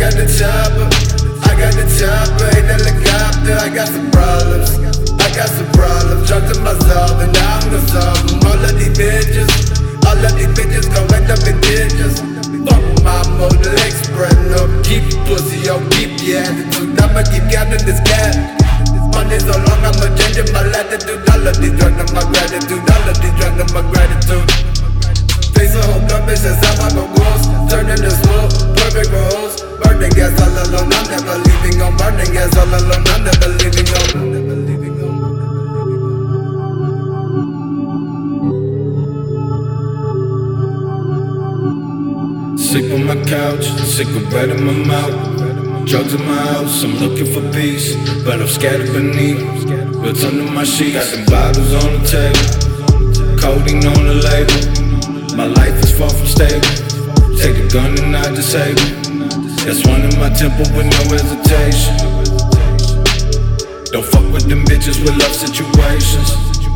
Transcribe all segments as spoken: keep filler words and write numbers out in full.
got the chopper, I got the chopper, ain't helicopter. I got some problems, I got some problems. Drugs to myself and now I'm gonna solve them. All of these bitches, all of these bitches gon' end up in ditches. Fuck my modal express, no. Keep your pussy, yo, keep your attitude. I'ma keep counting this cash. Money so long, I'ma change my latitude. All of these drugs to my gratitude, all of these drugs to my gratitude. Face a whole gun, bitch, that's how I go ghost. Turn into smoke, perfect for hoes. Burning gas all alone, I'm never leaving on. Burning gas all alone, I'm never leaving on. Sick on my couch, cigarette in my mouth, drugs in my house, I'm looking for peace, but I'm scattered beneath, what's under my sheets. Got them bottles on the table, codeine on the label, my life is far from stable, take a gun and I disable, that's one in my temple with no hesitation. Don't fuck with them bitches with love situations,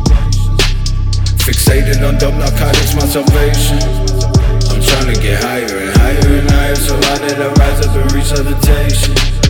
fixated on dope narcotics, my salvation. I'm tryna get higher and higher and higher, so high that I rise up and reach levitation.